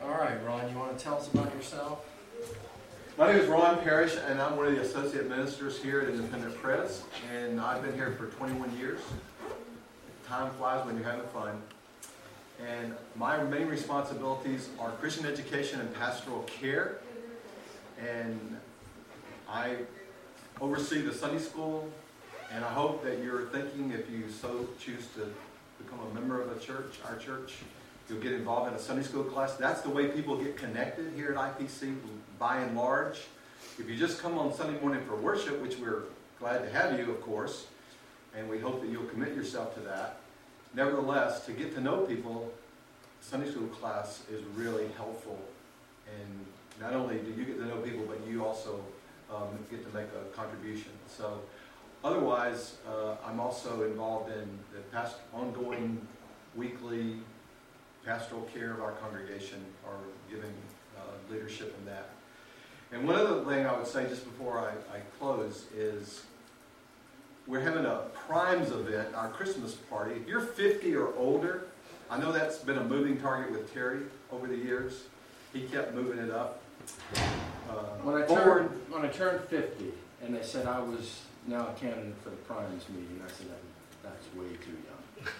All right, Ron, you want to tell us about yourself? My name is Ron Parrish, and I'm one of the associate ministers here at Independent Pres, and I've been here for 21 years. Time flies when you're having fun. And my main responsibilities are Christian education and pastoral care, and I oversee the Sunday school, and I hope that you're thinking, if you so choose to become a member of a church, our church, you'll get involved in a Sunday school class. That's the way people get connected here at IPC, by and large. If you just come on Sunday morning for worship, which we're glad to have you, of course, and we hope that you'll commit yourself to that. Nevertheless, to get to know people, Sunday school class is really helpful. And not only do you get to know people, but you also get to make a contribution. So, otherwise, I'm also involved in the ongoing weekly pastoral care of our congregation, or giving leadership in that. And one other thing I would say just before I close is we're having a Primes event, our Christmas party. If you're 50 or older, I know that's been a moving target with Terry over the years. He kept moving it up. When I turned 50, and they said I was now a candidate for the Primes meeting, I said that's way too young.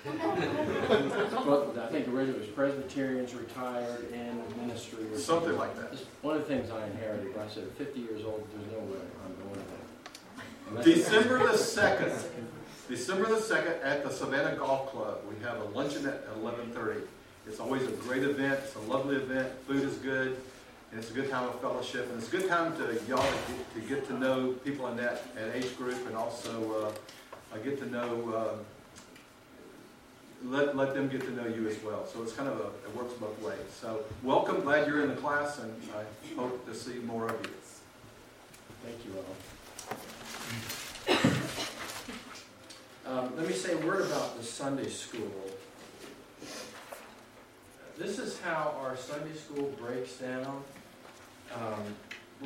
But I think originally it was Presbyterians retired in ministry. Or something like that. One of the things I inherited, I said 50 years old, there's no way I'm going to that. December the 2nd at the Savannah Golf Club. We have a luncheon at 11:30. It's always a great event. It's a lovely event. Food is good. And it's a good time of fellowship. And it's a good time to y'all to get to know people in that age group, and also get to know, let them get to know you as well. So it's kind of it works both ways. So welcome. Glad you're in the class, and I hope to see more of you. Thank you all. Let me say a word about the Sunday school. This is how our Sunday school breaks down. We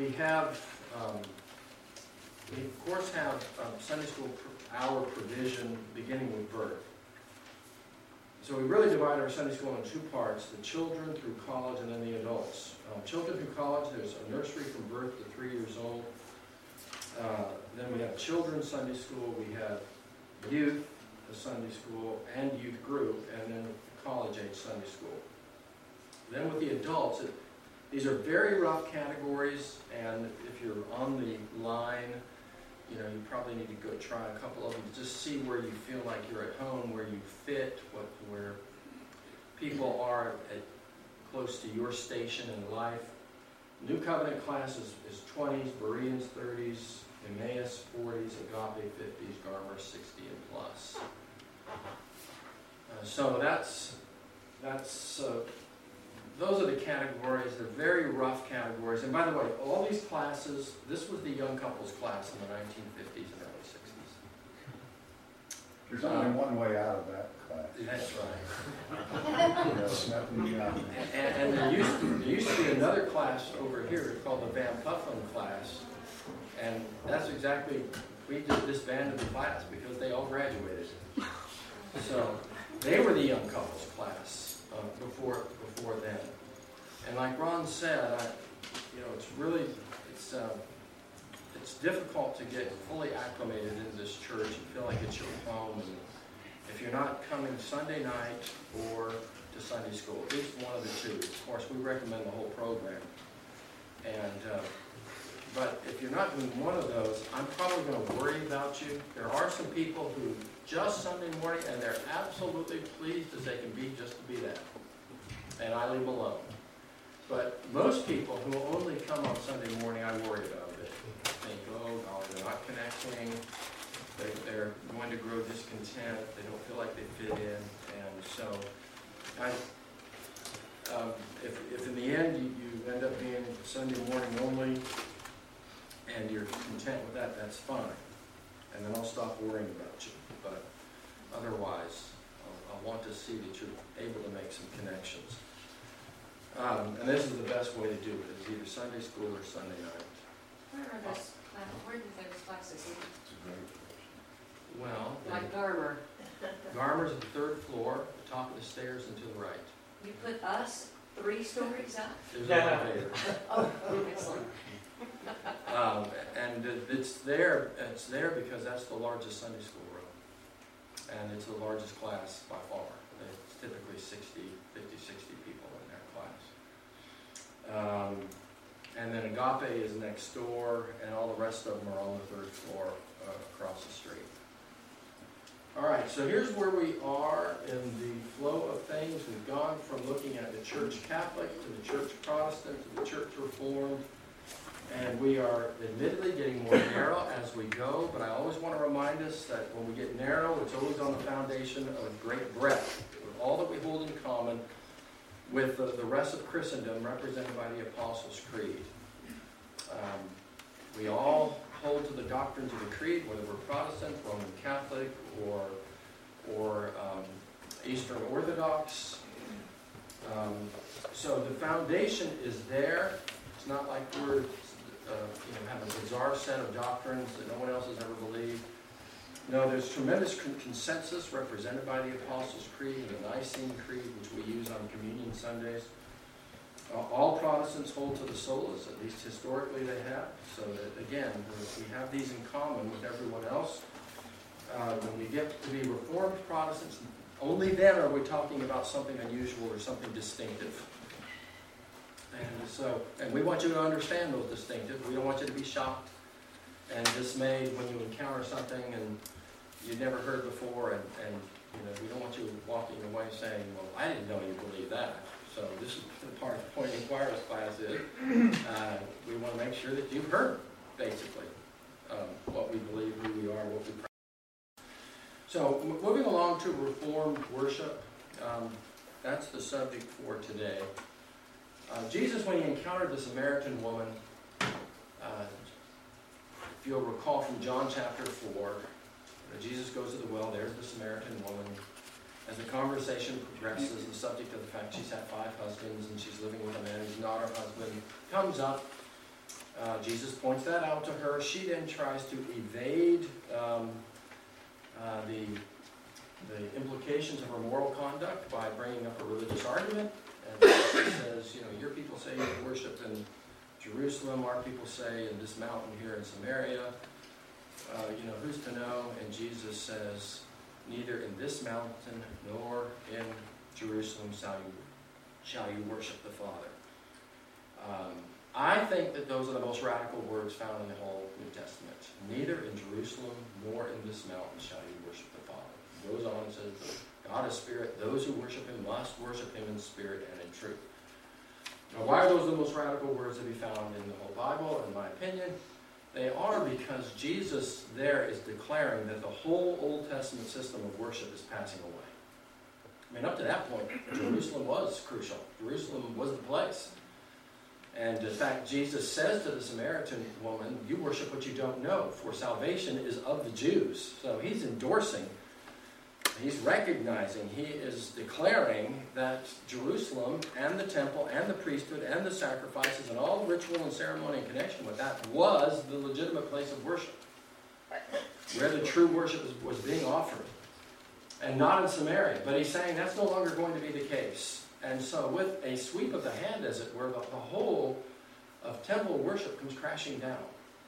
of course have Sunday school hour provision beginning with birth. So we really divide our Sunday school into two parts: the children through college, and then the adults. Children through college, there's a nursery from birth to 3 years old. Then we have children's Sunday school, we have youth Sunday school and youth group, and then college-age Sunday school. Then with the adults, these are very rough categories, and if you're on the line, you probably need to go try a couple of them to just see where you feel like you're at home, where you fit, where people are close to your station in life. New Covenant class is 20s, Bereans 30s, Emmaus 40s, Agape 50s, Garmer 60 and plus. So those are the categories. They're very rough categories. And by the way, all these classes, this was the young couples class in the 1950s and early 60s. There's only one way out of that class. That's right. And there used to be another class over here called the Van Puffin class. And that's exactly, we just disbanded the class because they all graduated. So they were the young couples class before then. And like Ron said, it's difficult to get fully acclimated in this church and feel like it's your home. And if you're not coming Sunday night or to Sunday school, at least one of the two. Of course, we recommend the whole program. But if you're not doing one of those, I'm probably going to worry about you. There are some people who just Sunday morning, and they're absolutely pleased as they can be just to be that. And I leave them alone. But most people who only come on Sunday morning, I worry about it. I think, oh, no, they're not connecting. They're going to grow discontent. They don't feel like they fit in. And so, if in the end you end up being Sunday morning only, and you're content with that, that's fine. And then I'll stop worrying about you. But otherwise, I want to see that you're able to make some connections. And this is the best way to do it. It's either Sunday school or Sunday night. Where do those classes meet? Well, like Garmer. Garmer's at the third floor, the top of the stairs and to the right. You put us 3 stories up? It was an elevator. Oh, excellent. And it's there because that's the largest Sunday school room. And it's the largest class by far. It's typically 50, 60 people in that class. And then Agape is next door, and all the rest of them are on the 3rd floor across the street. All right, so here's where we are in the flow of things. We've gone from looking at the Church Catholic to the Church Protestant to the Church Reformed. And we are admittedly getting more narrow as we go, but I always want to remind us that when we get narrow, it's always on the foundation of great breadth, with all that we hold in common with the rest of Christendom represented by the Apostles' Creed. We all hold to the doctrines of the Creed, whether we're Protestant, Roman Catholic, or Eastern Orthodox. So the foundation is there. It's not like we're have a bizarre set of doctrines that no one else has ever believed. No, there's tremendous consensus represented by the Apostles' Creed and the Nicene Creed, which we use on Communion Sundays. All Protestants hold to the solas, at least historically they have. So that, again, we have these in common with everyone else. When we get to be Reformed Protestants, only then are we talking about something unusual or something distinctive. And we want you to understand those distinctives. We don't want you to be shocked and dismayed when you encounter something and you've never heard before, and we don't want you walking away saying, well, I didn't know you believed that. So this is the part of the Point Inquirers class is. We want to make sure that you've heard, basically, what we believe, who we are, what we practice. So moving along to Reformed worship, that's the subject for today. Jesus, when he encountered the Samaritan woman, if you'll recall from John chapter 4, Jesus goes to the well, there's the Samaritan woman. As the conversation progresses, the subject of the fact she's had 5 husbands and she's living with a man who's not her husband comes up. Jesus points that out to her. She then tries to evade the implications of her moral conduct by bringing up a religious argument. And she says, your people say you worship in Jerusalem, our people say in this mountain here in Samaria. Who's to know? And Jesus says, neither in this mountain nor in Jerusalem shall you worship the Father. I think that those are the most radical words found in the whole New Testament. Neither in Jerusalem nor in this mountain shall you worship the Father. He goes on and says, God is spirit. Those who worship him must worship him in spirit and in truth. Now, why are those the most radical words to be found in the whole Bible, in my opinion? They are because Jesus there is declaring that the whole Old Testament system of worship is passing away. I mean, up to that point, Jerusalem was crucial. Jerusalem was the place. And in fact, Jesus says to the Samaritan woman, you worship what you don't know, for salvation is of the Jews. So he's endorsing, he's recognizing, he is declaring that Jerusalem and the temple and the priesthood and the sacrifices and all the ritual and ceremony in connection with that was the legitimate place of worship, where the true worship was being offered, and not in Samaria. But he's saying that's no longer going to be the case. And so with a sweep of the hand, as it were, the whole of temple worship comes crashing down.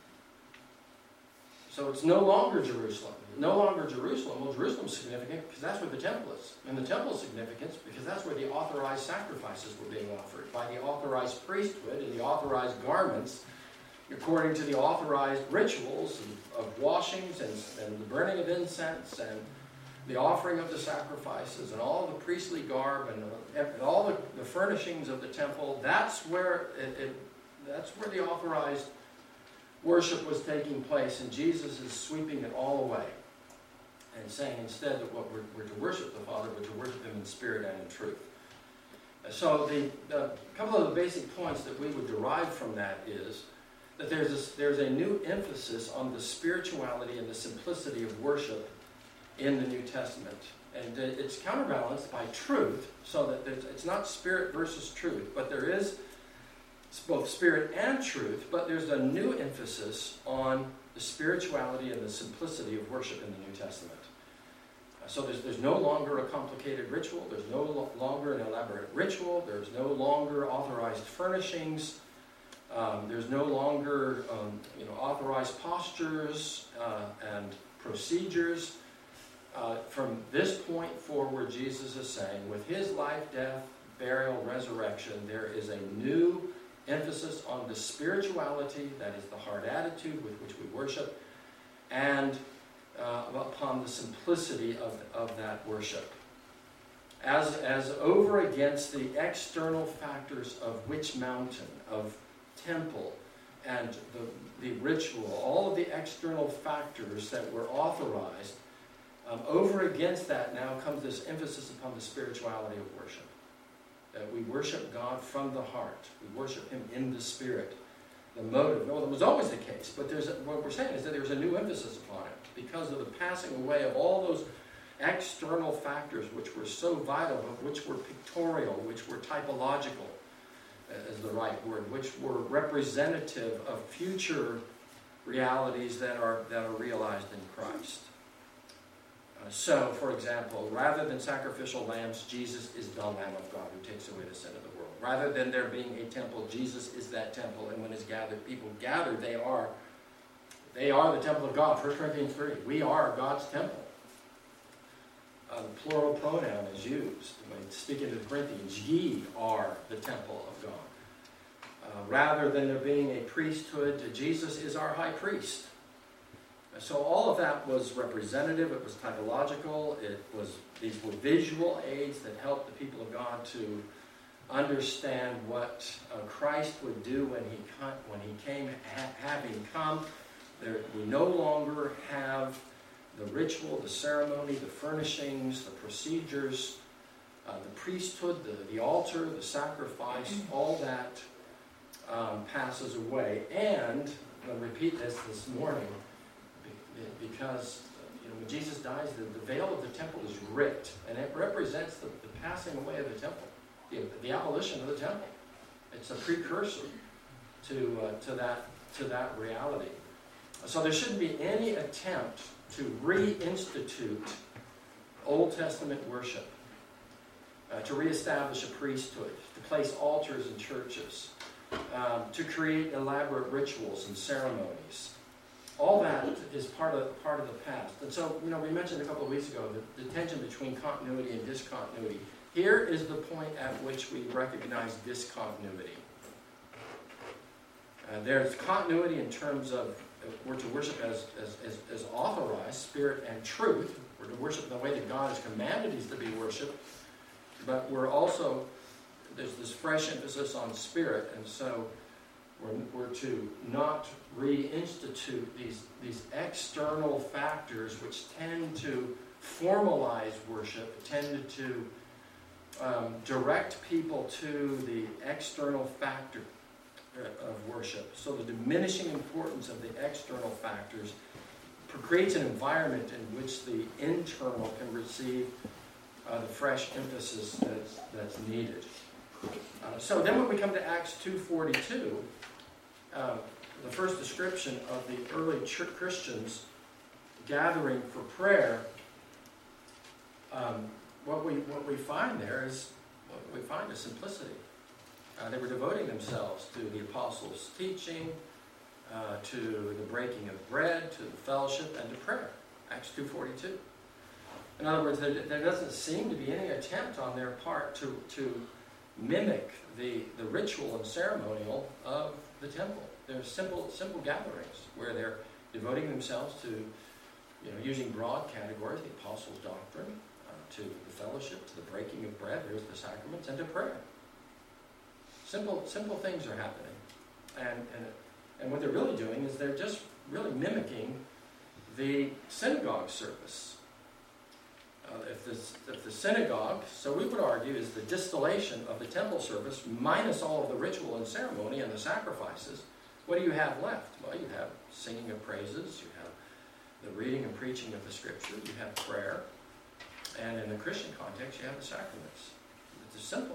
So it's no longer Jerusalem. No longer Jerusalem. Well, Jerusalem's significant because that's where the temple is. And the temple is significant because that's where the authorized sacrifices were being offered by the authorized priesthood and the authorized garments according to the authorized rituals of washings and the burning of incense and the offering of the sacrifices and all the priestly garb and all the furnishings of the temple. That's where that's where the authorized worship was taking place, and Jesus is sweeping it all away and saying instead that what we're to worship the Father, but to worship him in spirit and in truth. So the couple of the basic points that we would derive from that is that there's a new emphasis on the spirituality and the simplicity of worship in the New Testament. And it's counterbalanced by truth, so that it's not spirit versus truth, but there is both spirit and truth, but there's a new emphasis on the spirituality and the simplicity of worship in the New Testament. So there's no longer a complicated ritual. There's no longer an elaborate ritual. There's no longer authorized furnishings. There's no longer authorized postures and procedures. From this point forward, Jesus is saying, with his life, death, burial, resurrection, there is a new emphasis on the spirituality, that is the heart attitude with which we worship, and upon the simplicity of that worship. As over against the external factors of witch mountain, of temple, and the ritual, all of the external factors that were authorized, over against that now comes this emphasis upon the spirituality of worship. That we worship God from the heart. We worship him in the spirit. The motive, well, that was always the case, but what we're saying is that there's a new emphasis upon it because of the passing away of all those external factors which were so vital, but which were pictorial, which were typological, is the right word, which were representative of future realities that are realized in Christ. So, for example, rather than sacrificial lambs, Jesus is the Lamb of God who takes away the sin of the world. Rather than there being a temple, Jesus is that temple. And when his people gather, they are the temple of God. 1 Corinthians 3. We are God's temple. The plural pronoun is used when speaking to the Corinthians. Ye are the temple of God. Rather than there being a priesthood, Jesus is our high priest. So all of that was representative, it was typological, these were visual aids that helped the people of God to understand what Christ would do when he came, having come. We no longer have the ritual, the ceremony, the furnishings, the procedures, the priesthood, the altar, the sacrifice, all that passes away. And, I'll repeat this morning, because when Jesus dies, the veil of the temple is ripped, and it represents the passing away of the temple, the abolition of the temple. It's a precursor to that reality. So there shouldn't be any attempt to reinstitute Old Testament worship, to reestablish a priesthood, to place altars in churches, to create elaborate rituals and ceremonies. All that is part of the past. And so, we mentioned a couple of weeks ago the tension between continuity and discontinuity. Here is the point at which we recognize discontinuity. There's continuity in terms of we're to worship as authorized, spirit and truth. We're to worship in the way that God has commanded us to be worshipped. But there's this fresh emphasis on spirit, and so we're to not reinstitute these external factors which tend to formalize worship, tend to direct people to the external factor of worship. So the diminishing importance of the external factors creates an environment in which the internal can receive the fresh emphasis that's needed. So then when we come to Acts 2:42, the first description of the early Christians gathering for prayer, what we find there is simplicity. They were devoting themselves to the apostles' teaching, to the breaking of bread, to the fellowship, and to prayer. Acts 2:42. In other words, there doesn't seem to be any attempt on their part to mimic the ritual and ceremonial of the temple. They're simple gatherings where they're devoting themselves to, using broad categories, the apostles' doctrine, to the fellowship, to the breaking of bread, there's the sacraments, and to prayer. Simple things are happening. And what they're really doing is they're just really mimicking the synagogue service. If the synagogue, so we would argue, is the distillation of the temple service minus all of the ritual and ceremony and the sacrifices, what do you have left? Well, you have singing of praises, you have the reading and preaching of the scripture, you have prayer, and in the Christian context, you have the sacraments. It's simple.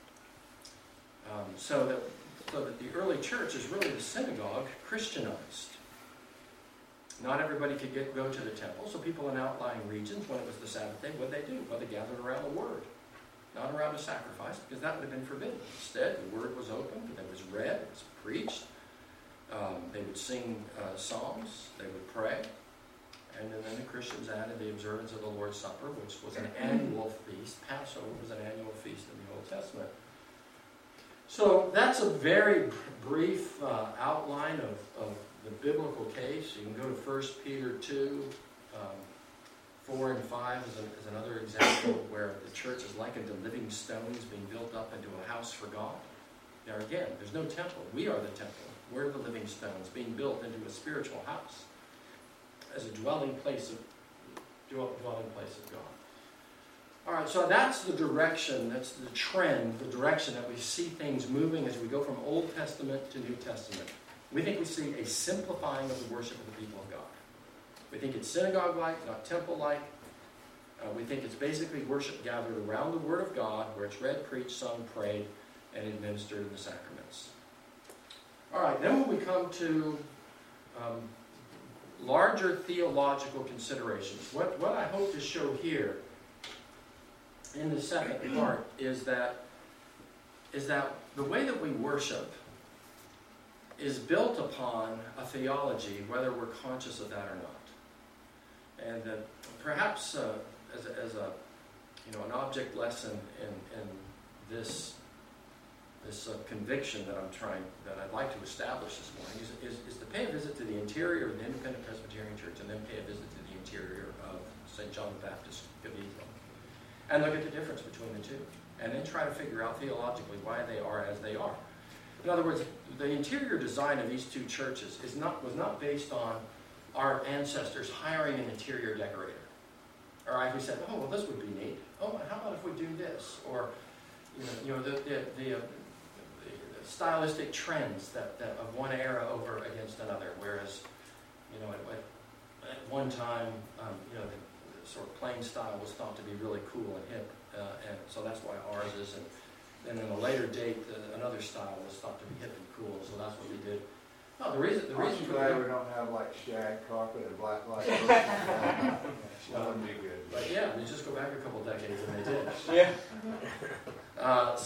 So that the early church is really the synagogue Christianized. Not everybody could go to the temple, so people in outlying regions, when it was the Sabbath day, what did they do? Well, they gathered around the Word, not around a sacrifice, because that would have been forbidden. Instead, the Word was opened, it was read, it was preached. They would sing psalms, they would pray, and then the Christians added the observance of the Lord's Supper, which was an annual feast. Passover was an annual feast in the Old Testament. So that's a very brief outline of the biblical case. You can go to 1 Peter 2, 4 and 5 is another example where the church is likened to living stones being built up into a house for God. There again, there's no temple. We are the temple. We're the living stones being built into a spiritual house as a dwelling place of God. All right, so that's the direction, that's the trend, the direction that we see things moving as we go from Old Testament to New Testament. We think we see a simplifying of the worship of the people of God. We think it's synagogue-like, not temple-like. We think it's basically worship gathered around the Word of God, where it's read, preached, sung, prayed, and administered in the sacraments. All right, then when we come to larger theological considerations, what I hope to show here in the second part is that the way that we worship is built upon a theology, whether we're conscious of that or not. And that perhaps as an object lesson in this conviction that I'd like to establish this morning is to pay a visit to the interior of the Independent Presbyterian Church, and then pay a visit to the interior of St. John the Baptist Cathedral, and look at the difference between the two, and then try to figure out theologically why they are as they are. In other words, the interior design of these two churches was not based on our ancestors hiring an interior decorator. Or we said, oh, well, this would be neat. Oh, how about if we do this? Or, the stylistic trends that of one era over against another. Whereas, at one time, the sort of plain style was thought to be really cool and hip, and so that's why ours is. And in a later date, another style was thought to be hip and cool, so that's what we did. No, the reason for glad we don't have like shag carpet and black light. That wouldn't be good. But yeah, you just go back a couple decades and they did. Yeah.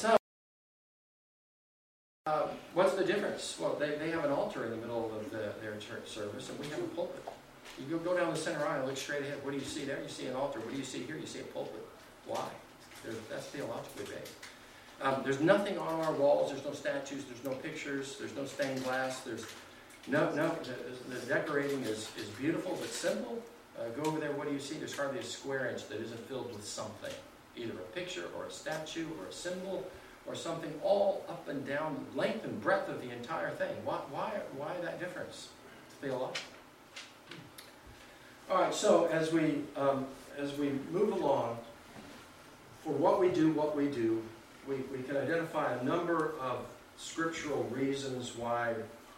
What's the difference? Well, they have an altar in the middle of their church service, and we have a pulpit. You go down the center aisle, look straight ahead. What do you see there? You see an altar. What do you see here? You see a pulpit. Why? That's theologically based. There's nothing on our walls. There's no statues. There's no pictures. There's no stained glass. There's no. The decorating is beautiful but simple. Go over there. What do you see? There's hardly a square inch that isn't filled with something, either a picture or a statue or a symbol or something, all up and down the length and breadth of the entire thing. Why that difference? Theological. All right. So as we move along, for what we do, we can identify a number of scriptural reasons why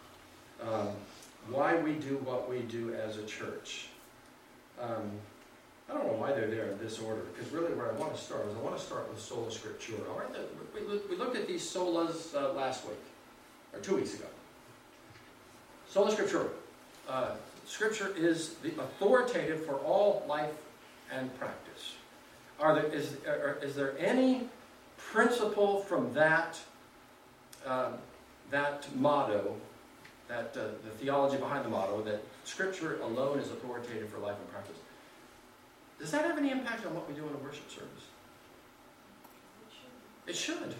we do what we do as a church. I don't know why they're there in this order, because really where I want to start with sola scriptura. All right, we looked at these solas last week, or 2 weeks ago. Sola scriptura. Scripture is the authoritative for all life and practice. Is there any principle from that motto, the theology behind the motto, that Scripture alone is authoritative for life and practice? Does that have any impact on what we do in a worship service? It should.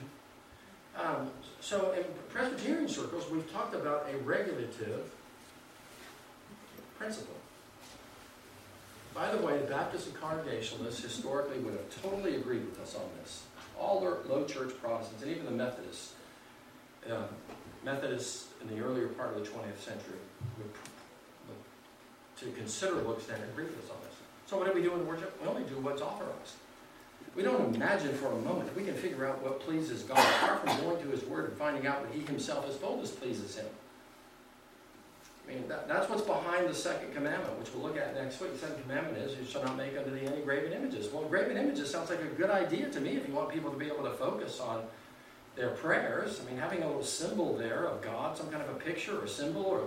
So in Presbyterian circles, we've talked about a regulative principle. By the way, the Baptists and Congregationalists historically would have totally agreed with us on this. All low church Protestants, and even the Methodists, in the earlier part of the 20th century, would to a considerable extent agree with us on this. So what do we do in worship? We only do what's authorized. We don't imagine for a moment that we can figure out what pleases God, apart from going to His Word and finding out what He Himself has told us pleases Him. I mean, that's what's behind the second commandment, which we'll look at next week. The second commandment is, you shall not make unto thee any graven images. Well, graven images sounds like a good idea to me if you want people to be able to focus on their prayers. I mean, having a little symbol there of God, some kind of a picture or symbol,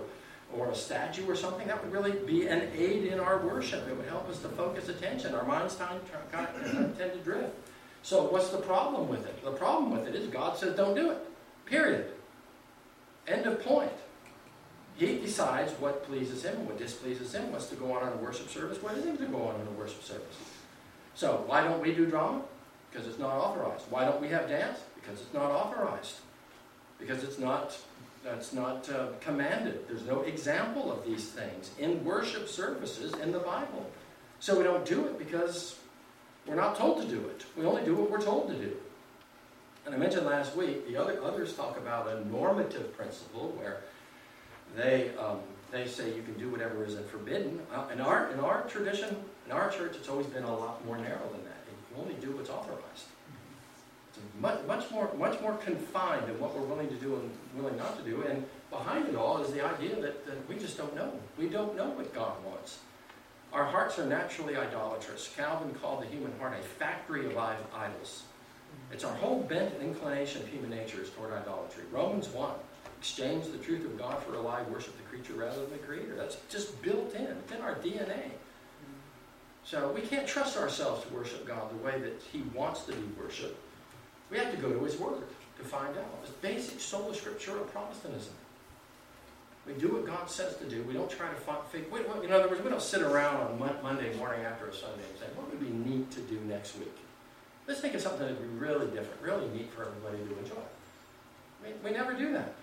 or a statue or something, that would really be an aid in our worship. It would help us to focus attention. Our minds tend to drift. So what's the problem with it? The problem with it is God says don't do it. Period. End of point. He decides what pleases him and what displeases him, what's to go on in a worship service, what isn't to go on in a worship service. So why don't we do drama? Because it's not authorized. Why don't we have dance? Because it's not authorized. Because that's not commanded. There's no example of these things in worship services in the Bible. So we don't do it because we're not told to do it. We only do what we're told to do. And I mentioned last week, others talk about a normative principle where they say you can do whatever isn't forbidden. In our tradition, in our church, it's always been a lot more narrow than that. You only do what's authorized. It's much more confined than what we're willing to do and willing not to do. And behind it all is the idea that we just don't know. We don't know what God wants. Our hearts are naturally idolatrous. Calvin called the human heart a factory of idols. It's our whole bent and inclination of human nature is toward idolatry. Romans 1, exchange the truth of God for a lie, worship the creature rather than the creator. That's just built in. It's in our DNA. So we can't trust ourselves to worship God the way that he wants to be worshipped. We have to go to his word to find out. It's basic sola scriptura of Protestantism. We do what God says to do. We don't try to figure. In other words, we don't sit around on Monday morning after a Sunday and say, what would be neat to do next week? Let's think of something that would be really different, really neat for everybody to enjoy. We never do that.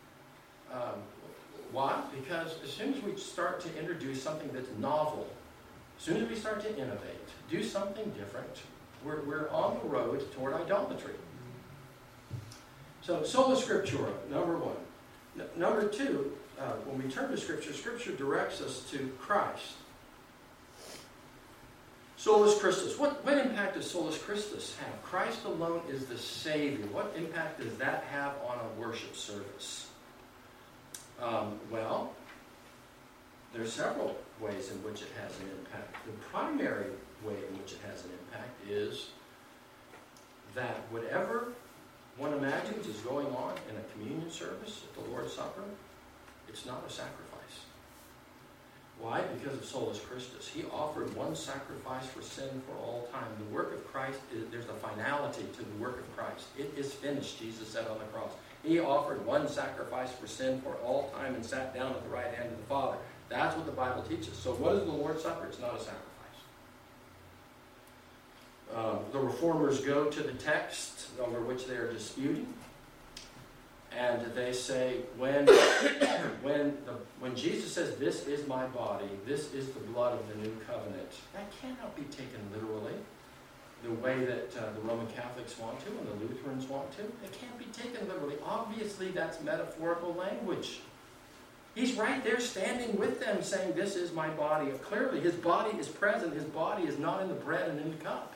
Why? Because as soon as we start to introduce something that's novel, as soon as we start to innovate, do something different, we're on the road toward idolatry. So, sola scriptura, number one. Number two, when we turn to Scripture, Scripture directs us to Christ. Solus Christus. What impact does Solus Christus have? Christ alone is the Savior. What impact does that have on a worship service? Well, there's several ways in which it has an impact. The primary way in which it has an impact is that whatever one imagines is going on in a communion service at the Lord's Supper, it's not a sacrifice. Why? Because of Solus Christus. He offered one sacrifice for sin for all time. The work of Christ, there's a finality to the work of Christ. It is finished, Jesus said on the cross. He offered one sacrifice for sin for all time and sat down at the right hand of the Father. That's what the Bible teaches. So what is the Lord's Supper? It's not a sacrifice. The Reformers go to the text over which they are disputing, and they say, when Jesus says, "This is my body, this is the blood of the new covenant," that cannot be taken literally, the way that the Roman Catholics want to and the Lutherans want to. It can't be taken literally. Obviously, that's metaphorical language. He's right there standing with them saying, "This is my body." Clearly, his body is present. His body is not in the bread and in the cup.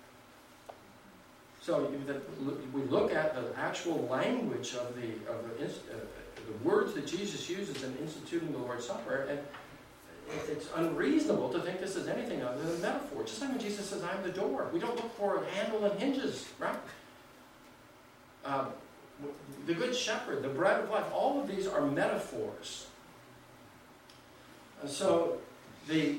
So we look at the actual language of the words that Jesus uses in instituting the Lord's Supper, and it's unreasonable to think this is anything other than a metaphor. Just like when Jesus says, "I'm the door." We don't look for a handle and hinges, right? The Good Shepherd, the bread of life, all of these are metaphors. And so the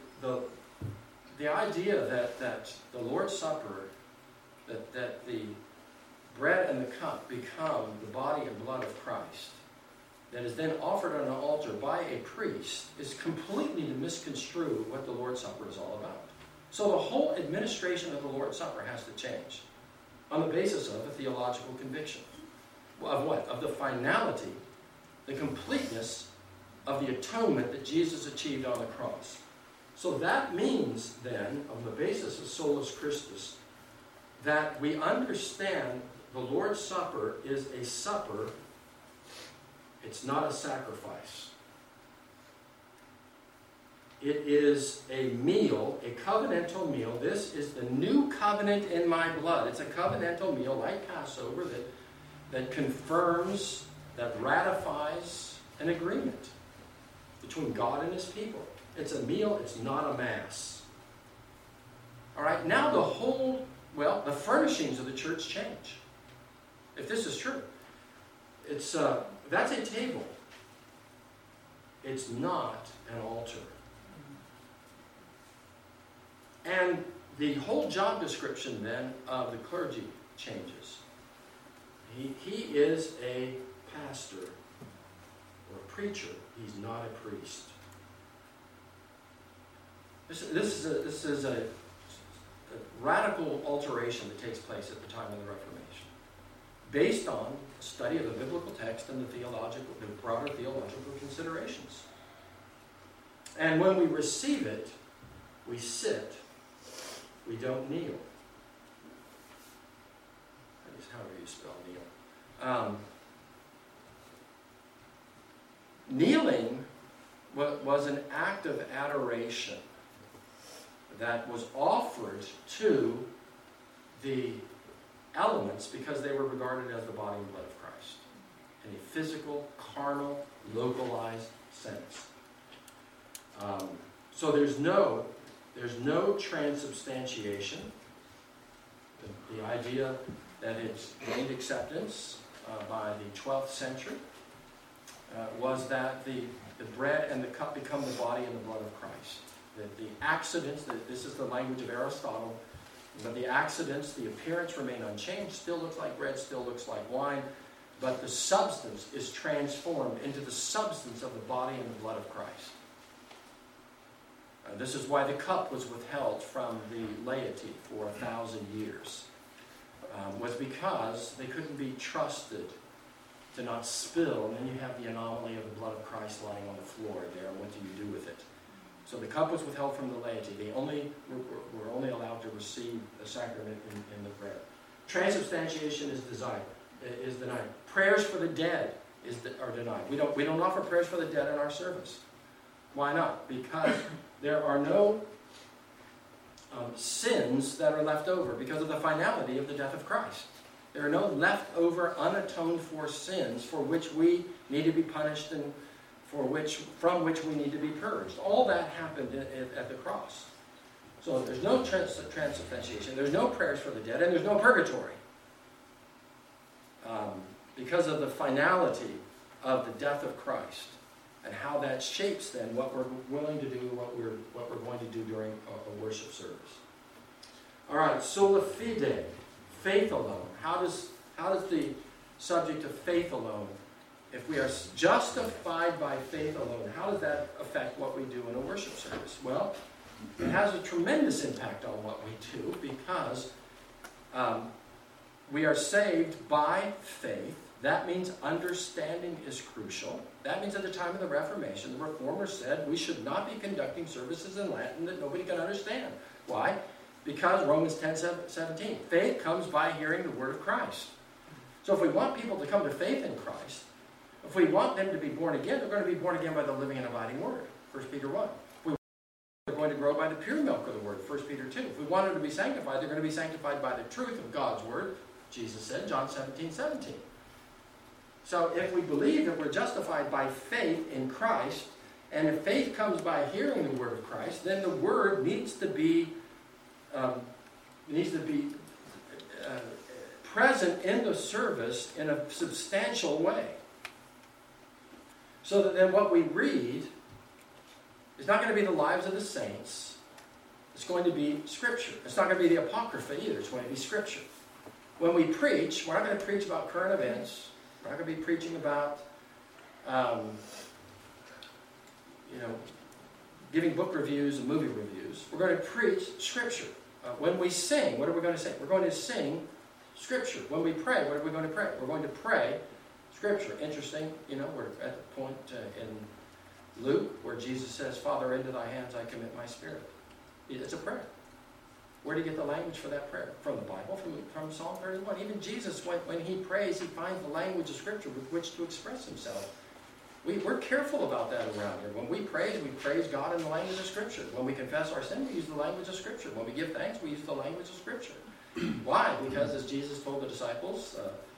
idea that the Lord's Supper, that the bread and the cup become the body and blood of Christ, that is then offered on an altar by a priest, is completely to misconstrue what the Lord's Supper is all about. So the whole administration of the Lord's Supper has to change on the basis of a theological conviction. Of what? Of the finality, the completeness of the atonement that Jesus achieved on the cross. So that means then, on the basis of Solus Christus, that we understand the Lord's Supper is a supper. It's not a sacrifice. It is a meal, a covenantal meal. This is the new covenant in my blood. It's a covenantal meal like Passover that confirms, that ratifies an agreement between God and his people. It's a meal, it's not a mass. All right, now the furnishings of the church change. If this is true, that's a table. It's not an altar. And the whole job description then of the clergy changes. He is a pastor or a preacher. He's not a priest. This is a radical alteration that takes place at the time of the Reformation, based on a study of the biblical text and the broader theological considerations. And when we receive it, we sit. We don't kneel. That is however you spell kneel. Kneeling was an act of adoration that was offered to the elements because they were regarded as the body and blood of Christ in a physical, carnal, localized sense. So there's no transubstantiation. The idea that it's gained acceptance by the 12th century was that the bread and the cup become the body and the blood of Christ. That the accidents, this is the language of Aristotle, but the accidents, the appearance remain unchanged, still looks like bread, still looks like wine, but the substance is transformed into the substance of the body and the blood of Christ. This is why the cup was withheld from the laity for 1,000 years. Was because they couldn't be trusted to not spill, and then you have the anomaly of the blood of Christ lying on the floor there, and what do you do with it? So the cup was withheld from the laity. They were only allowed to receive the sacrament in the bread. Transubstantiation is denied. Prayers for the dead are denied. We don't offer prayers for the dead in our service. Why not? Because there are no sins that are left over because of the finality of the death of Christ. There are no leftover, unatoned for sins for which we need to be punished and from which we need to be purged. All that happened at the cross. So there's no transubstantiation, there's no prayers for the dead, and there's no purgatory. Because of the finality of the death of Christ and how that shapes then what we're willing to do, what we're going to do during a worship service. All right, sola fide, faith alone. How does the subject of faith alone, if we are justified by faith alone, how does that affect what we do in a worship service? Well, it has a tremendous impact on what we do because we are saved by faith. That means understanding is crucial. That means at the time of the Reformation, the Reformers said we should not be conducting services in Latin that nobody can understand. Why? Because Romans 10:17, faith comes by hearing the word of Christ. So if we want people to come to faith in Christ, if we want them to be born again, they're going to be born again by the living and abiding word, 1 Peter 1. They're going to grow by the pure milk of the word, 1 Peter 2. If we want them to be sanctified, they're going to be sanctified by the truth of God's word, Jesus said, John 17:17. So if we believe that we're justified by faith in Christ, and if faith comes by hearing the word of Christ, then the word needs to be present in the service in a substantial way. So that then what we read is not going to be the lives of the saints. It's going to be Scripture. It's not going to be the Apocrypha either. It's going to be Scripture. When we preach, we're not going to preach about current events. We're not going to be preaching about, giving book reviews and movie reviews. We're going to preach Scripture. When we sing, what are we going to sing? We're going to sing Scripture. When we pray, what are we going to pray? We're going to pray Scripture. Interesting, we're at the point in Luke where Jesus says, Father, into thy hands I commit my spirit. It's a prayer. Where do you get the language for that prayer? From the Bible, from Psalm 31. Even Jesus, when he prays, he finds the language of Scripture with which to express himself. We're careful about that around here. When we praise God in the language of Scripture. When we confess our sin, we use the language of Scripture. When we give thanks, we use the language of Scripture. Why? Because as Jesus told the disciples,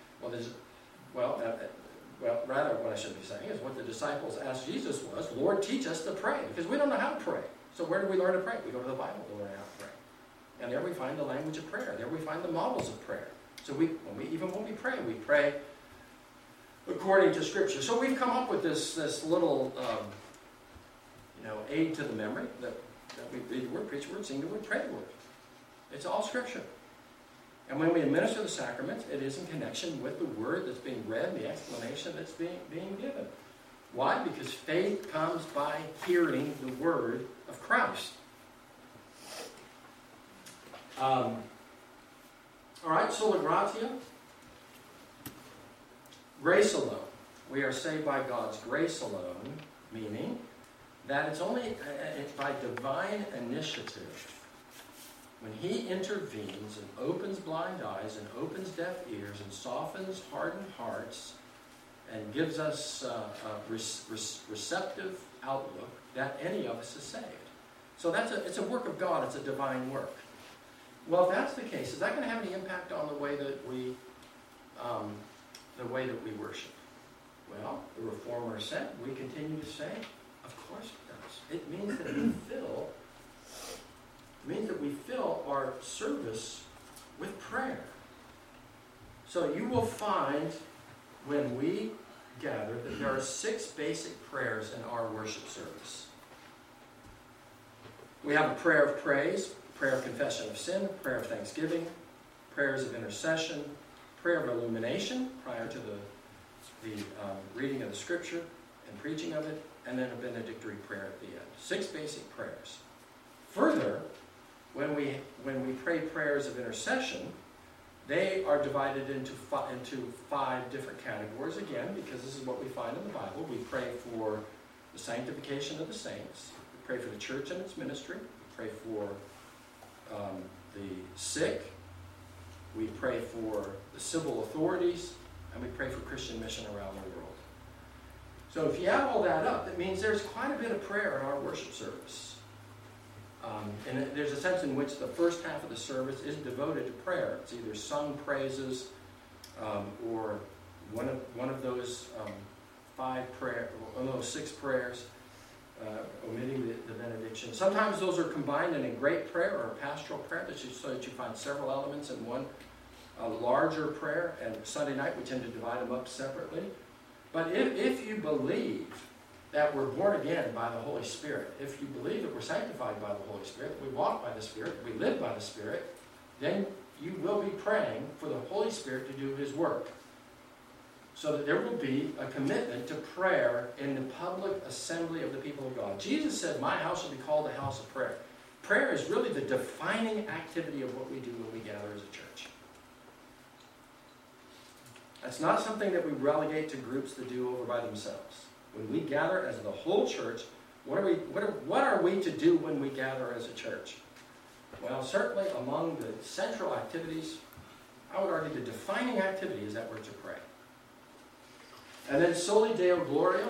rather what I should be saying is what the disciples asked Jesus was, Lord, teach us to pray. Because we don't know how to pray. So where do we learn to pray? We go to the Bible to learn how to pray. And there we find the language of prayer. There we find the models of prayer. So when we pray according to Scripture. So we've come up with this little aid to the memory, that we read the word, preach the word, sing the word, pray the word. It's all Scripture. And when we administer the sacraments, it is in connection with the word that's being read, the explanation that's being given. Why? Because faith comes by hearing the word of Christ. All right, sola gratia. Grace alone. We are saved by God's grace alone, meaning that it's only by divine initiative. When He intervenes and opens blind eyes and opens deaf ears and softens hardened hearts and gives us a receptive outlook, that any of us is saved. So it's a work of God. It's a divine work. Well, if that's the case, is that going to have any impact on the way that we worship? Well, the Reformer said, we continue to say, of course it does. It means that we fill our service with prayer. So you will find when we gather that there are 6 basic prayers in our worship service. We have a prayer of praise, prayer of confession of sin, prayer of thanksgiving, prayers of intercession, prayer of illumination prior to the reading of the Scripture and preaching of it, and then a benedictory prayer at the end. 6 basic prayers. Further, when we pray prayers of intercession, they are divided into 5 different categories, again, because this is what we find in the Bible. We pray for the sanctification of the saints. We pray for the church and its ministry. We pray for the sick. We pray for the civil authorities. And we pray for Christian mission around the world. So if you add all that up, that means there's quite a bit of prayer in our worship service. And there's a sense in which the first half of the service is devoted to prayer. It's either sung praises or one of those 6 prayers, omitting the benediction. Sometimes those are combined in a great prayer or a pastoral prayer, so that you find several elements in one. A larger prayer, and Sunday night we tend to divide them up separately. But if you believe that we're born again by the Holy Spirit, if you believe that we're sanctified by the Holy Spirit, we walk by the Spirit, we live by the Spirit, then you will be praying for the Holy Spirit to do His work. So that there will be a commitment to prayer in the public assembly of the people of God. Jesus said, my house shall be called a house of prayer. Prayer is really the defining activity of what we do when we gather as a church. That's not something that we relegate to groups to do over by themselves. When we gather as the whole church, what are we to do when we gather as a church? Well, certainly among the central activities, I would argue the defining activity is that we're to pray. And then Soli Deo Gloria.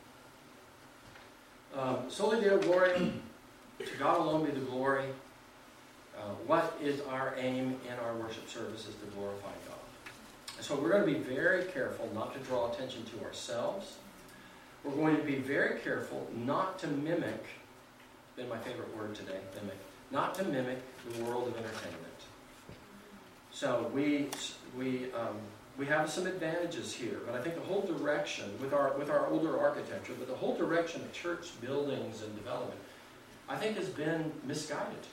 Soli Deo Gloria, to God alone be the glory. What is our aim in our worship service is to glorify God. So we're going to be very careful not to draw attention to ourselves. We're going to be very careful not to mimic, been my favorite word today, not to mimic the world of entertainment. So we have some advantages here, but I think the whole direction, with our older architecture, but the whole direction of church buildings and development, I think has been misguided.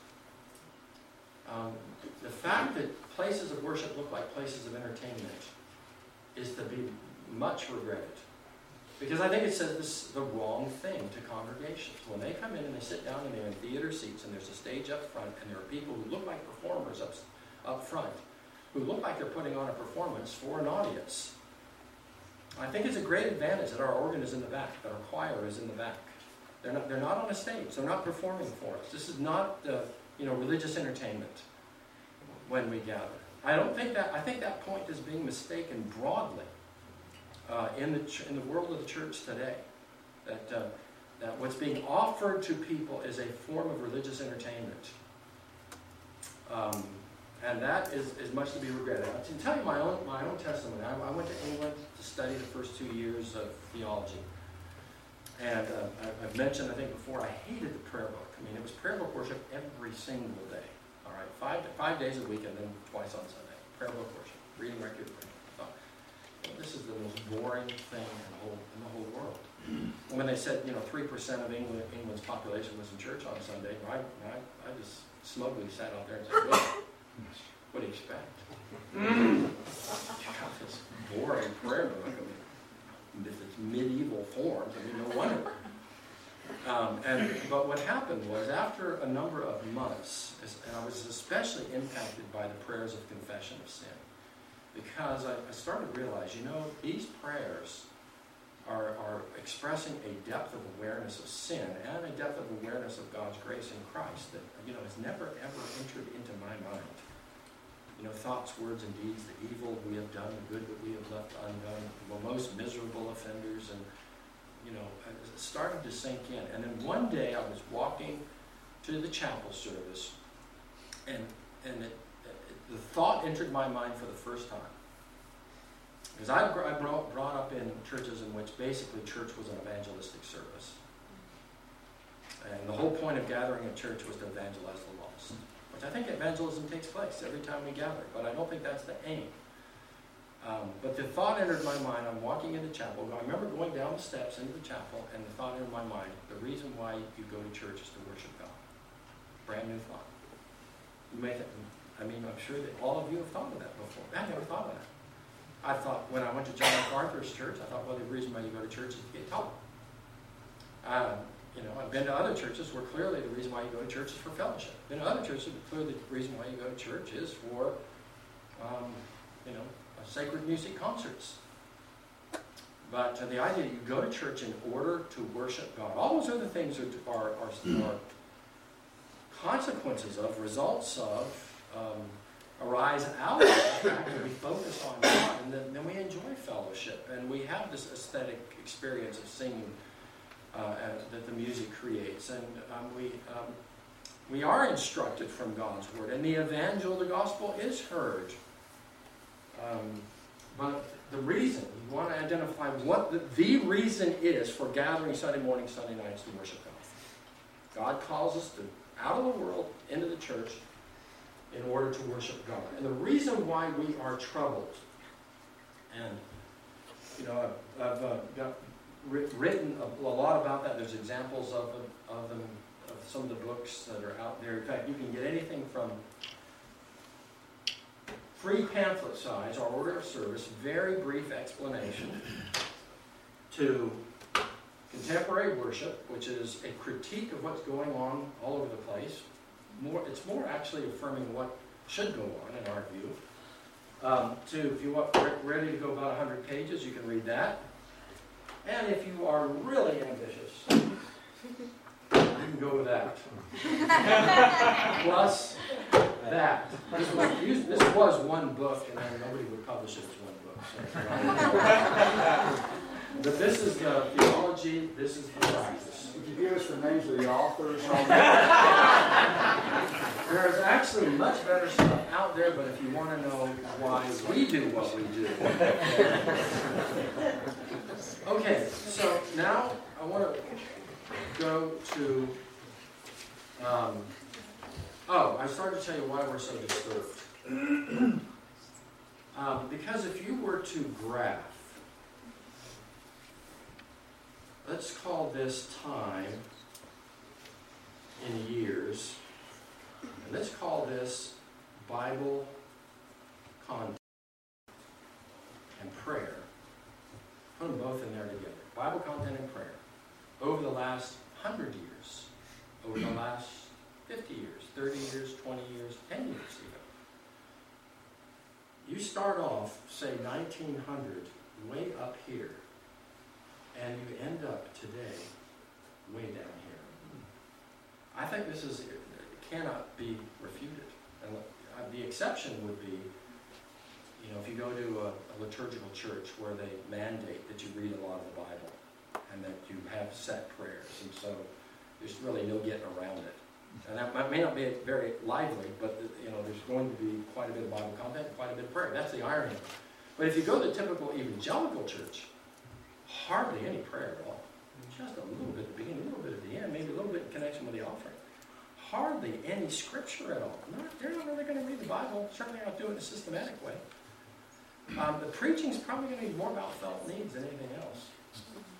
The fact that places of worship look like places of entertainment is to be much regretted. Because I think it says the wrong thing to congregations. When they come in and they sit down and they're in theater seats and there's a stage up front and there are people who look like performers up front, who look like they're putting on a performance for an audience. I think it's a great advantage that our organ is in the back, that our choir is in the back. They're not on a stage. They're not performing for us. This is not religious entertainment when we gather. I think that point is being mistaken broadly in the world of the church today. That what's being offered to people is a form of religious entertainment. And that is much to be regretted. I can tell you my own testimony. I went to England to study the first 2 years of theology. And I've mentioned, I think before, I hated the prayer book. I mean, it was prayer book worship every single day. All right, 5 days a week and then twice on Sunday. Prayer book worship, reading record prayer. I thought, this is the most boring thing in the whole world. when they said, 3% of England's population was in church on Sunday, I just smugly sat out there and said, well, what do you expect? God, this boring prayer book. I mean, if it's medieval forms, no wonder. But what happened was, after a number of months, and I was especially impacted by the prayers of confession of sin, because I started to realize, these prayers are expressing a depth of awareness of sin and a depth of awareness of God's grace in Christ that, has never, ever entered into my mind. Thoughts, words, and deeds, the evil we have done, the good that we have left undone, the most miserable offenders, and, it started to sink in. And then one day I was walking to the chapel service, and the thought entered my mind for the first time. Because I brought up in churches in which basically church was an evangelistic service. And the whole point of gathering in church was to evangelize the lost. Which I think evangelism takes place every time we gather, but I don't think that's the aim. But the thought entered my mind. I'm walking into chapel. I remember going down the steps into the chapel, and the thought entered my mind, the reason why you go to church is to worship God. Brand new thought. You may think, I'm sure that all of you have thought of that before. I never thought of that. I thought, when I went to John MacArthur's church, I thought, well, the reason why you go to church is to get taught. I've been to other churches where clearly the reason why you go to church is for fellowship. I've been to other churches where clearly the reason why you go to church is for, sacred music concerts. But the idea that you go to church in order to worship God, all those other things are consequences of, results of, arise out of the fact that we focus on God, and then we enjoy fellowship, and we have this aesthetic experience of singing that the music creates, and we are instructed from God's Word, and the evangel, the gospel, is heard. But the reason, you want to identify what the reason is for gathering Sunday morning, Sunday nights to worship God. God calls us out of the world into the church in order to worship God. And the reason why we are troubled, and I've written a lot about that. There's examples of them, of some of the books that are out there. In fact, you can get anything from free pamphlet size, our order of service, very brief explanation, to contemporary worship, which is a critique of what's going on all over the place. It's more actually affirming what should go on in our view. If you want ready to go about 100 pages, you can read that. And if you are really ambitious, you can go with that. Plus that. This was one book, and then nobody would publish it as one book. So. But this is the theology, this is the practice. Could you give us the names of the authors? There's actually much better stuff out there, but if you want to know why we do what we do. Okay, so now I want to go to... I started to tell you why we're so disturbed. Because if you were to graph, let's call this time in years, and let's call this Bible content and prayer. Put them both in there together. Bible content and prayer. Over the last 100 years, over the last 50 years, 30 years, 20 years, 10 years even. You start off, say, 1900, way up here, and you end up today way down here. I think this cannot be refuted. And the exception would be, if you go to a liturgical church where they mandate that you read a lot of the Bible and that you have set prayers, and so there's really no getting around it. And that may not be very lively, but there's going to be quite a bit of Bible content, quite a bit of prayer. That's the irony. But if you go to the typical evangelical church, hardly any prayer at all. Just a little bit at the beginning, a little bit at the end, maybe a little bit in connection with the offering. Hardly any scripture at all. They're not really going to read the Bible. Certainly not doing it in a systematic way. The preaching is probably going to be more about felt needs than anything else.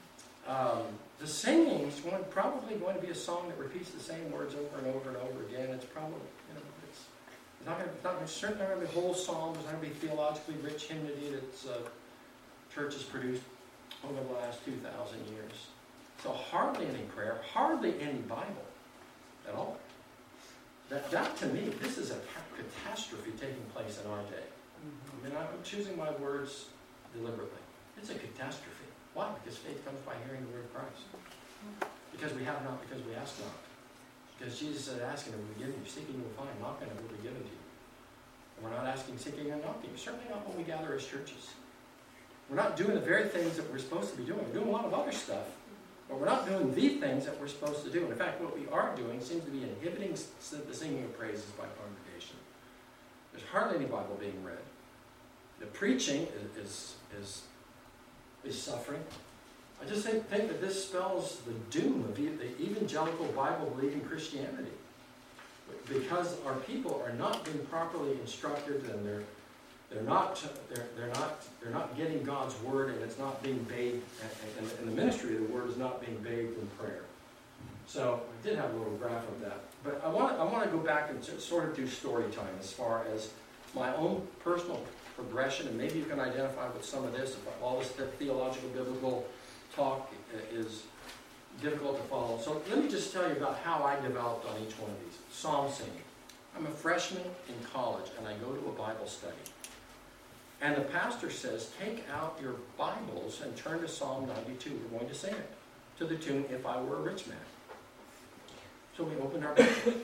The singing is probably going to be a song that repeats the same words over and over and over again. It's probably, it's not going to, certainly not going to be whole psalms. It's not going to be theologically rich hymnody that church has produced over the last 2,000 years. So hardly any prayer, hardly any Bible at all. That to me, this is a catastrophe taking place in our day. I mean, I'm choosing my words deliberately. It's a catastrophe. Why? Because faith comes by hearing the word of Christ. Because we have not, because we ask not. Because Jesus said, asking and it will be given you, seeking you will find, knocking and it will be given to you. And we're not asking, seeking, and knocking. Certainly not when we gather as churches. We're not doing the very things that we're supposed to be doing. We're doing a lot of other stuff, but we're not doing the things that we're supposed to do. And in fact, what we are doing seems to be inhibiting the singing of praises by congregation. There's hardly any Bible being read. The preaching is suffering. I just think that this spells the doom of the evangelical Bible-believing Christianity, because our people are not being properly instructed, and they're not getting God's word, and it's not being bathed, and the ministry of the word is not being bathed in prayer. So I did have a little graph of that, but I want to go back and sort of do story time as far as my own personal progression, and maybe you can identify with some of this. If all this theological, biblical talk is difficult to follow. So let me just tell you about how I developed on each one of these. Psalm singing. I'm a freshman in college, and I go to a Bible study. And the pastor says, take out your Bibles and turn to Psalm 92. We're going to sing it to the tune, If I Were a Rich Man. So we opened our Bible.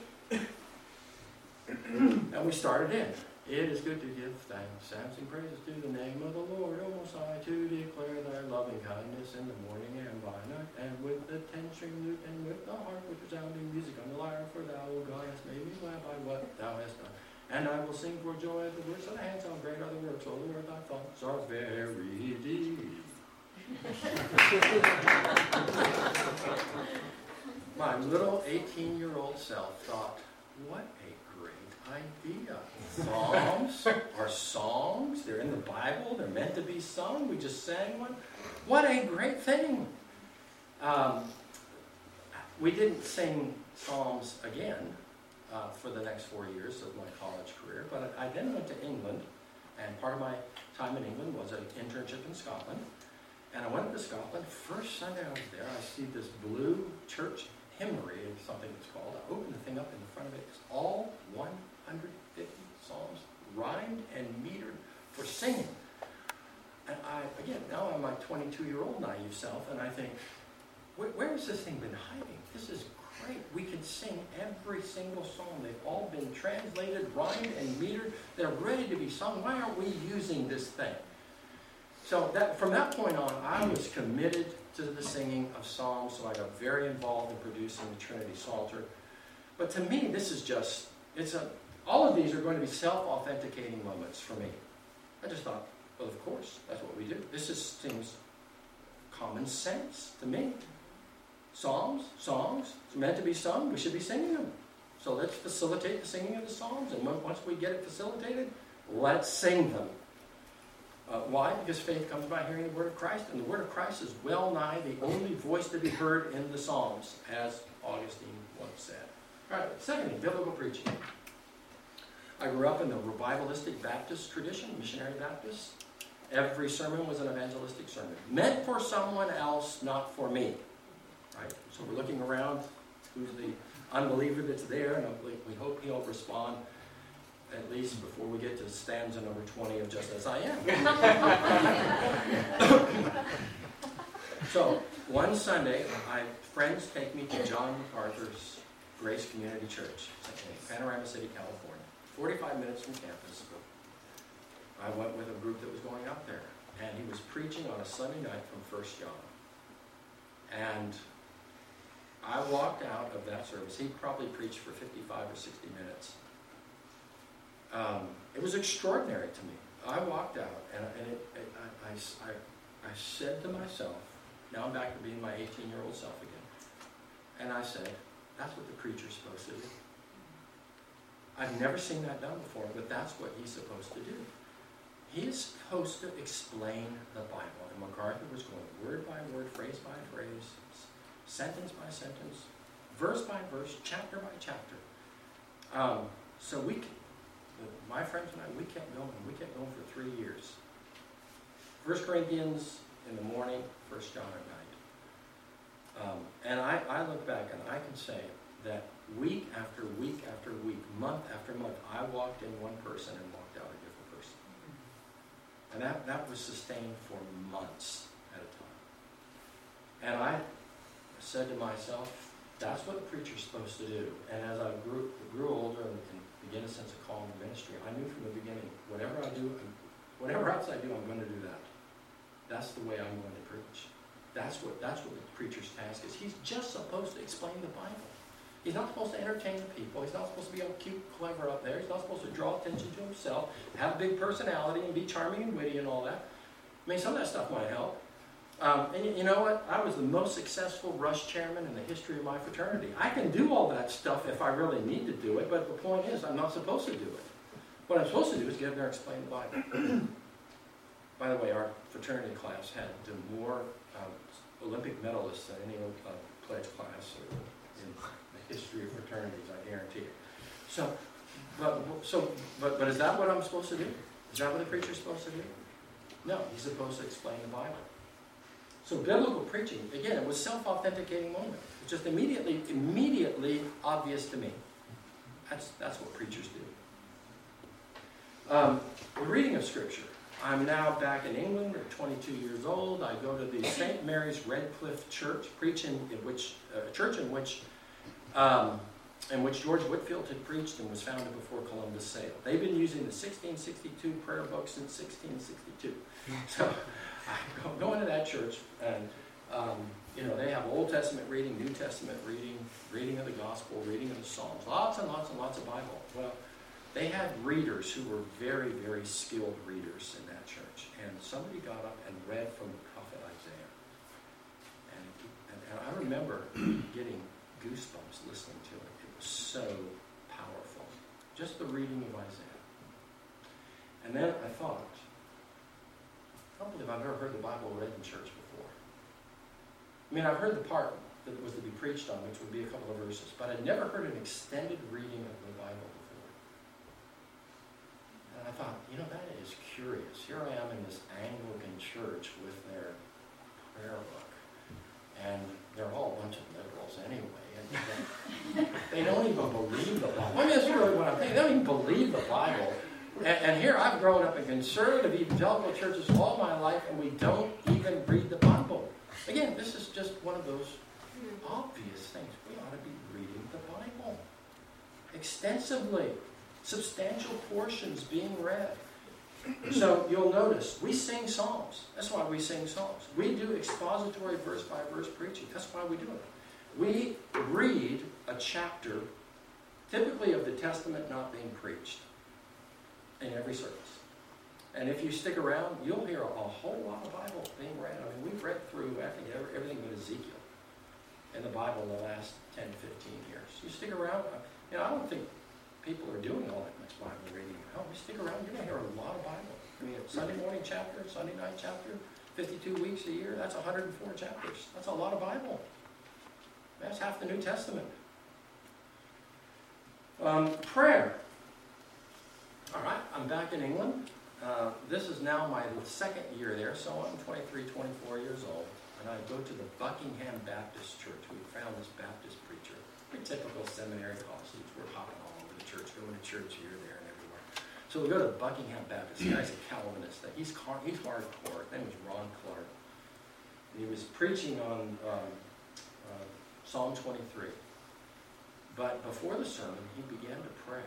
And we started in. It is good to give thanks and sing praises to the name of the Lord, O Most High, to declare thy loving kindness in the morning and by night, and with the 10-string lute and with the harp with resounding music on the lyre, for thou, O God, hast made me glad by what thou hast done. And I will sing for joy at the works of thy hands, how great are the works, O Lord, thy thoughts are very deep. My little 18-year-old self thought, what a idea. Psalms are songs. They're in the Bible. They're meant to be sung. We just sang one. What a great thing. We didn't sing Psalms again for the next 4 years of my college career, but I then went to England, and part of my time in England was an internship in Scotland. And I went to Scotland. First Sunday I was there, I see this blue church hymnary, or something it's called. I opened the thing up in the front of it. It's all 150 psalms, rhymed and metered for singing. And now I'm my 22-year-old naive self, and I think, where has this thing been hiding? This is great. We can sing every single song. They've all been translated, rhymed, and metered. They're ready to be sung. Why aren't we using this thing? So from that point on, I was committed to the singing of psalms, so I got very involved in producing the Trinity Psalter. But to me, this is just, all of these are going to be self-authenticating moments for me. I just thought, well, of course, that's what we do. This seems common sense to me. Songs, it's meant to be sung, we should be singing them. So let's facilitate the singing of the psalms, and once we get it facilitated, let's sing them. Why? Because faith comes by hearing the word of Christ, and the word of Christ is well nigh the only voice to be heard in the Psalms, as Augustine once said. All right, secondly, biblical preaching. I grew up in the revivalistic Baptist tradition, missionary Baptist. Every sermon was an evangelistic sermon, meant for someone else, not for me. Right? So we're looking around, who's the unbeliever that's there, and we hope he'll respond at least before we get to stanza number 20 of Just As I Am. So, one Sunday, friends take me to John MacArthur's Grace Community Church in Panorama City, California. 45 minutes from campus. I went with a group that was going out there, and he was preaching on a Sunday night from 1 John. And I walked out of that service. He probably preached for 55 or 60 minutes. It was extraordinary to me. I walked out, and I said to myself, now I'm back to being my 18-year-old self again, and I said, that's what the preacher's supposed to do. I've never seen that done before, but that's what he's supposed to do. He is supposed to explain the Bible. And MacArthur was going word by word, phrase by phrase, sentence by sentence, verse by verse, chapter by chapter. So my friends and I, we kept going. We kept going for 3 years. 1 Corinthians in the morning, 1 John at night. And I look back and I can say that week after week after week, month after month, I walked in one person and walked out a different person. And that was sustained for months at a time. And I said to myself, that's what the preacher's supposed to do. And as I grew older and began a sense of call in the ministry, I knew from the beginning, whatever else I do, I'm going to do that. That's the way I'm going to preach. That's what the preacher's task is. He's just supposed to explain the Bible. He's not supposed to entertain the people. He's not supposed to be all cute, clever up there. He's not supposed to draw attention to himself, have a big personality, and be charming and witty and all that. I mean, some of that stuff might help. And you know what? I was the most successful rush chairman in the history of my fraternity. I can do all that stuff if I really need to do it, but the point is, I'm not supposed to do it. What I'm supposed to do is get up there and explain the Bible. By the way, our fraternity class had more Olympic medalists than any pledge class in the history of fraternities, I guarantee it. But is that what I'm supposed to do? Is that what the preacher's supposed to do? No, he's supposed to explain the Bible. So biblical preaching, again, it was self-authenticating moment. It's just immediately obvious to me. That's what preachers do. The reading of Scripture. I'm now back in England, or 22 years old. I go to the St. Mary's Redcliffe Church, church in which George Whitefield had preached and was founded before Columbus sailed. They've been using the 1662 prayer book since 1662. So I go into that church, and they have Old Testament reading, New Testament reading, reading of the Gospel, reading of the Psalms, lots and lots and lots of Bible. Well, they had readers who were very, very skilled readers in that church. And somebody got up and read from the prophet Isaiah. And I remember getting goosebumps listening to it. It was so powerful. Just the reading of Isaiah. And then I thought, I don't believe I've ever heard the Bible read in church before. I mean, I've heard the part that was to be preached on, which would be a couple of verses, but I'd never heard an extended reading of the Bible before. And I thought, that is curious. Here I am in this Anglican church with their prayer book, and they're all a bunch of liberals anyway, and they don't even believe the Bible. I mean, that's really what I'm thinking. They don't even believe the Bible. And here I've grown up in conservative evangelical churches all my life, and we don't even read the Bible. Again, this is just one of those obvious things. We ought to be reading the Bible extensively. Substantial portions being read. So you'll notice, we sing psalms. That's why we sing psalms. We do expository verse by verse preaching. That's why we do it. We read a chapter, typically of the Testament not being preached, in every service. And if you stick around, you'll hear a whole lot of Bible being read. I mean, we've read through, I think, everything but Ezekiel in the Bible in the last 10, 15 years. You stick around, I don't think people are doing all that much Bible reading. Oh, we stick around, you're going to hear a lot of Bible. I mean, Sunday morning chapter, Sunday night chapter, 52 weeks a year, that's 104 chapters. That's a lot of Bible. That's half the New Testament. Prayer. All right, I'm back in England. This is now my second year there, so I'm 23, 24 years old. And I go to the Buckingham Baptist Church. We found this Baptist preacher. Pretty typical seminary college. We're hopping all over the church, going to church here, there, and everywhere. So we go to Buckingham Baptist. The guy's a Calvinist. He's hardcore. His name was Ron Clark. And he was preaching on Psalm 23. But before the sermon, he began to pray.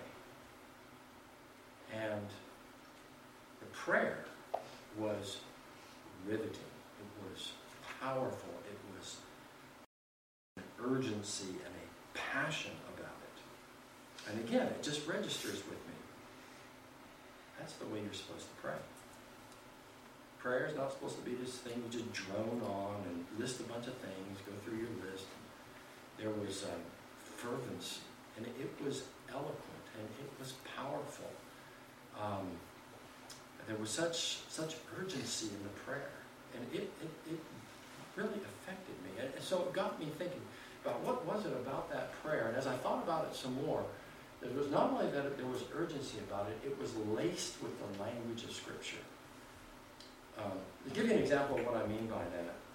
And the prayer was riveting. It was powerful. It was an urgency and a passion about it. And again, it just registers with me. That's the way you're supposed to pray. Prayer is not supposed to be this thing you just drone on and list a bunch of things, go through your list. There was fervency, and it was eloquent, and it was powerful. There was such urgency in the prayer. And it really affected me. And so it got me thinking about what was it about that prayer. And as I thought about it some more, it was not only that there was urgency about it, it was laced with the language of Scripture. To give you an example of what I mean by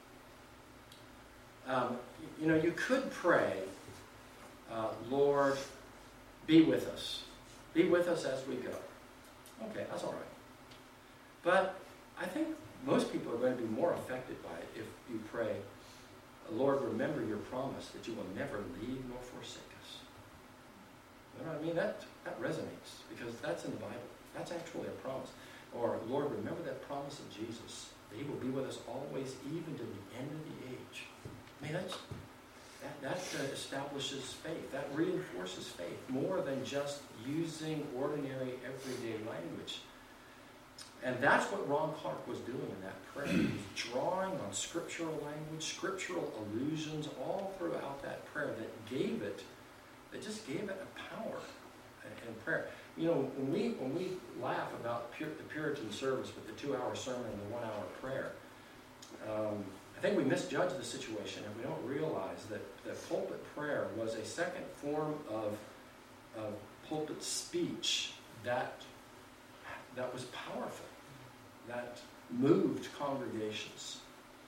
that, you could pray, Lord, be with us. Be with us as we go. Okay, that's all right. But I think most people are going to be more affected by it if you pray, Lord, remember your promise that you will never leave nor forsake us. You know what I mean? That resonates because that's in the Bible. That's actually a promise. Or, Lord, remember that promise of Jesus, that he will be with us always, even to the end of the age. I mean, that establishes faith. That reinforces faith more than just using ordinary, everyday language. And that's what Ron Clark was doing in that prayer. He was drawing on scriptural language, scriptural allusions all throughout that prayer that just gave it a power in prayer. You know, when we laugh about the Puritan service with the 2-hour sermon and the 1-hour prayer, I think we misjudge the situation and we don't realize that pulpit prayer was a second form of pulpit speech that was powerful, that moved congregations.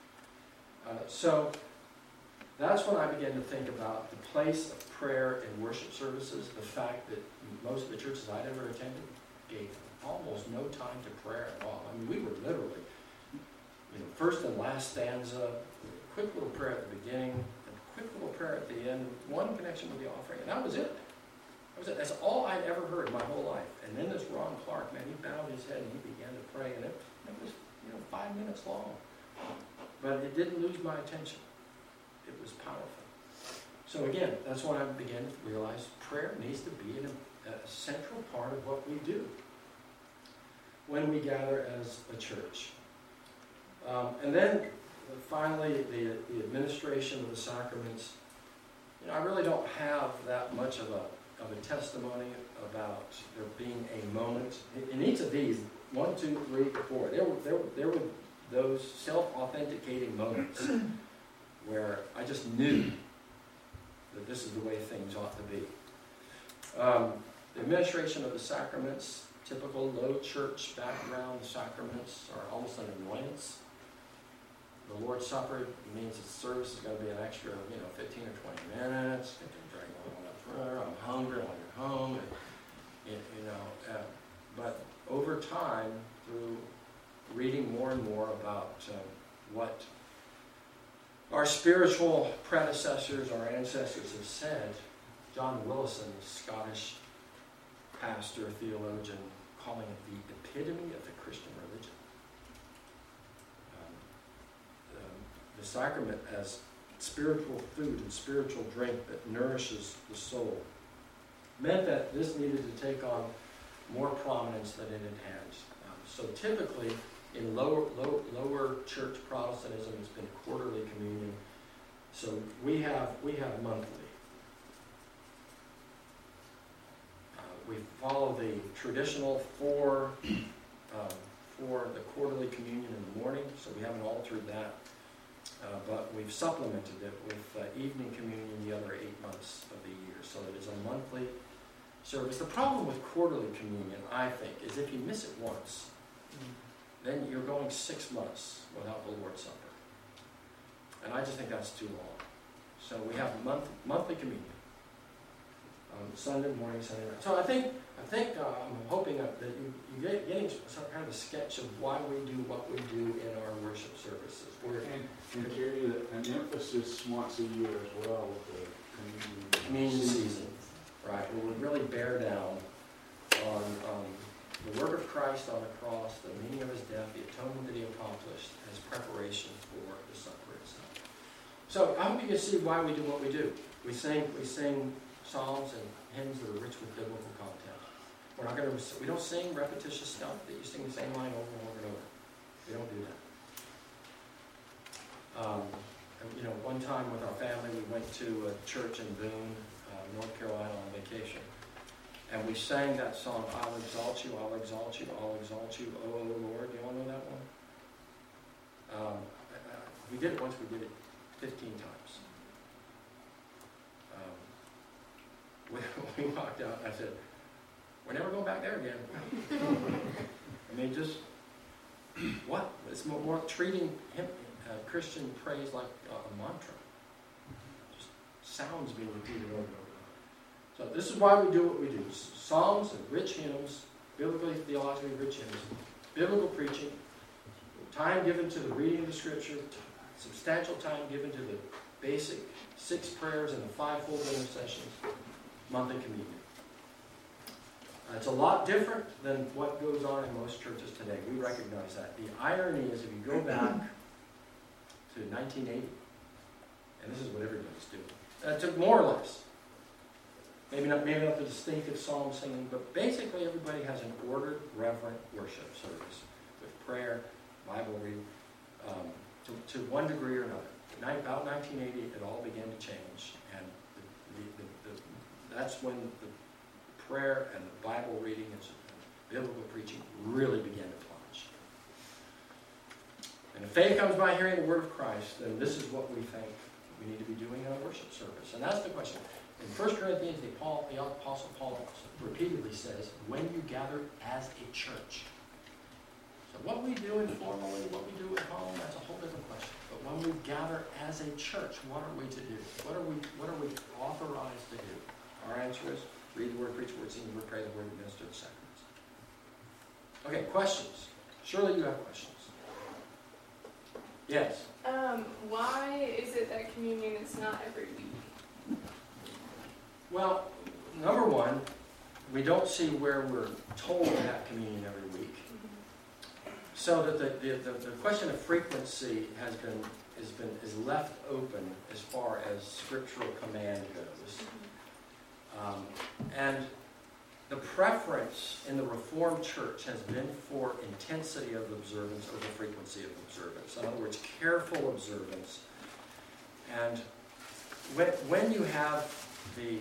So that's when I began to think about the place of prayer in worship services, the fact that most of the churches I'd ever attended gave almost no time to prayer at all. I mean, we were literally, first and last stanza, a quick little prayer at the beginning, a quick little prayer at the end, one connection with the offering, and that was it. That's all I'd ever heard my whole life. And then this Ron Clark, man, he bowed his head and he began to pray, and it was 5 minutes long. But it didn't lose my attention. It was powerful. So again, that's when I began to realize prayer needs to be a central part of what we do when we gather as a church. And then finally, the administration of the sacraments. I really don't have that much of a testimony about there being a moment. In each of these, 1, 2, 3, 4, there were those self-authenticating moments where I just knew that this is the way things ought to be. The administration of the sacraments, typical low church background sacraments are almost an annoyance. The Lord's Supper means the service is going to be an extra, 15 or 20 minutes. It can drag on. I'm hungry. I want to get home. But over time, through reading more and more about what our spiritual predecessors, our ancestors have said, John Willison, Scottish pastor, theologian, calling it the epitome of the Christian religion. The sacrament as spiritual food and spiritual drink that nourishes the soul meant that this needed to take on more prominence than it had had. So typically, in lower church Protestantism, it's been quarterly communion. So we have monthly. We follow the traditional for the quarterly communion in the morning, so we haven't altered that. But we've supplemented it with evening communion the other 8 months of the year, so that it's a monthly service. The problem with quarterly communion, I think, is if you miss it once, then you're going 6 months without the Lord's Supper. And I just think that's too long. So we have monthly communion. Sunday morning, Sunday night. So I'm hoping that you're getting some kind of a sketch of why we do what we do in our worship services. And carry an emphasis once a year as well with the communion season. Right, where we really bear down on the work of Christ on the cross, the meaning of his death, the atonement that he accomplished as preparation for the supper itself. So I hope you can see why we do what we do. We sing psalms and hymns that are rich with biblical content. We don't sing repetitious stuff that you sing the same line over and over and over. We don't do that. One time with our family, we went to a church in Boone, North Carolina on vacation. And we sang that song, I'll exalt you, I'll exalt you, I'll exalt you, oh Lord. Do you all know that one? We did it once, we did it 15 times. We walked out and I said, we're never going back there again. I mean, just, what? It's more treating Christian praise like a mantra. Just sounds being repeated over and over. So this is why we do what we do. Psalms and rich hymns, biblically, theologically rich hymns, biblical preaching, time given to the reading of the Scripture, substantial time given to the basic 6 prayers and the 5-fold intercessions, monthly communion. It's a lot different than what goes on in most churches today. We recognize that. The irony is if you go back to 1980, and this is what everybody's doing, it took more or less. Maybe not the distinctive psalm singing, but basically everybody has an ordered, reverent worship service with prayer, Bible reading, to one degree or another. About 1980, it all began to change, and that's when the prayer and the Bible reading and biblical preaching really began to plunge. And if faith comes by hearing the word of Christ, then this is what we think we need to be doing in our worship service. And that's the question. In 1 Corinthians, the Apostle Paul repeatedly says, when you gather as a church. So what we do informally, what we do at home, that's a whole different question. But when we gather as a church, what are we to do? What are we authorized to do? Our answer is read the word, preach the word, sing the word, pray the word, administer the sacraments. Okay, questions. Surely you have questions. Yes? Why is it that communion is not every week? Well, number one, we don't see where we're told to have communion every week. So that the question of frequency is left open as far as scriptural command goes. And the preference in the Reformed Church has been for intensity of observance over frequency of observance. In other words, careful observance. And when you have the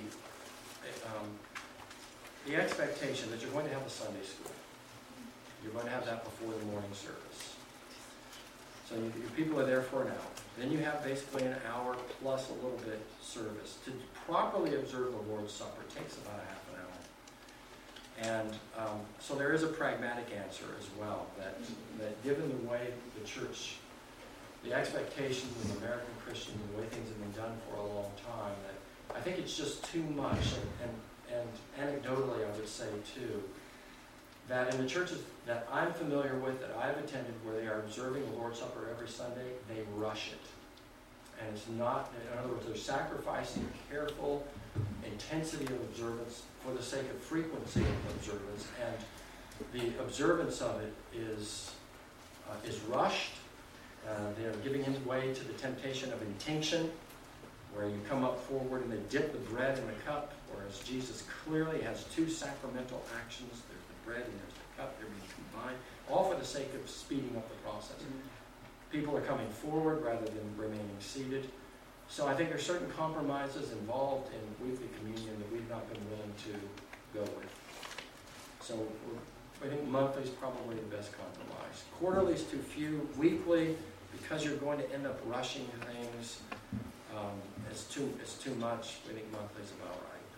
expectation that you're going to have a Sunday school, you're going to have that before the morning service. So your people are there for an hour. Then you have basically an hour plus a little bit service. To properly observe the Lord's Supper takes about a half an hour. And so there is a pragmatic answer as well, that given the way the church, the expectations of American Christians, the way things have been done for a long time, that I think it's just too much. And anecdotally, I would say too, that in the churches that I'm familiar with, that I've attended, where they are observing the Lord's Supper every Sunday, they rush it. And it's not, in other words, they're sacrificing careful intensity of observance for the sake of frequency of observance. And the observance of it is rushed. They're giving way to the temptation of intinction, where you come up forward and they dip the bread in the cup, whereas Jesus clearly has 2 sacramental actions. There's the bread and there's the cup. They're being combined, all for the sake of speeding up the process. People are coming forward rather than remaining seated. So I think there's certain compromises involved in weekly communion that we've not been willing to go with. So I think monthly is probably the best compromise. Quarterly is too few. Weekly, because you're going to end up rushing things, it's too much. We think monthly is about right.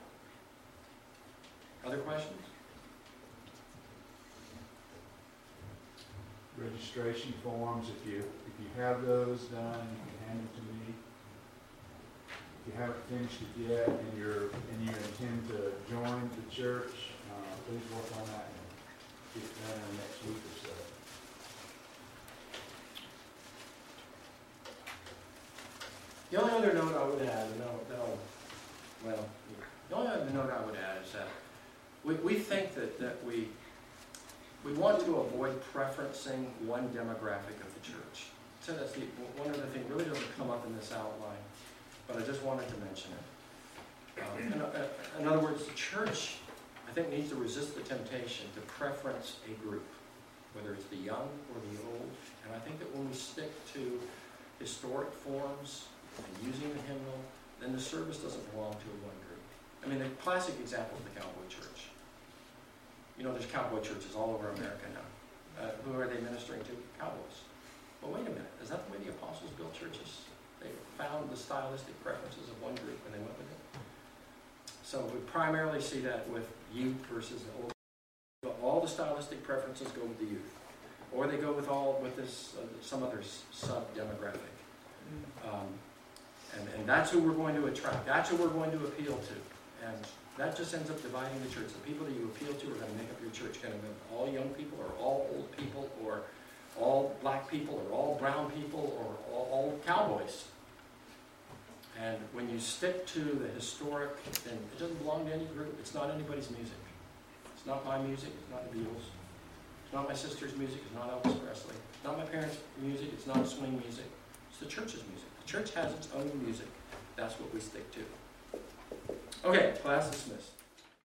Other questions? Registration forms, if you have those done, you can hand them to me. If you haven't finished it yet and you intend to join the church, please work on that and get it done in the next week or so. The only other note I would add, is that we think that we want to avoid preferencing one demographic of the church. So that's one other thing, really doesn't come up in this outline, but I just wanted to mention it. In other words, the church, I think, needs to resist the temptation to preference a group, whether it's the young or the old. And I think that when we stick to historic forms and using the hymnal, then the service doesn't belong to one group. I mean, the classic example is the cowboy church. You know, there's cowboy churches all over America now. Who are they ministering to? Cowboys. Well, wait a minute. Is that the way the apostles built churches? They found the stylistic preferences of one group and they went with it. So we primarily see that with youth versus the old. All the stylistic preferences go with the youth, or they go with some other sub-demographic. And that's who we're going to attract. That's who we're going to appeal to. And that just ends up dividing the church. The people that you appeal to are going to make up your church. Going to be all young people, or all old people, or all black people, or all brown people, or all cowboys. And when you stick to the historic, then it doesn't belong to any group. It's not anybody's music. It's not my music. It's not the Beatles. It's not my sister's music. It's not Elvis Presley. It's not my parents' music. It's not swing music. It's the church's music. The church has its own music. That's what we stick to. Okay, class dismissed.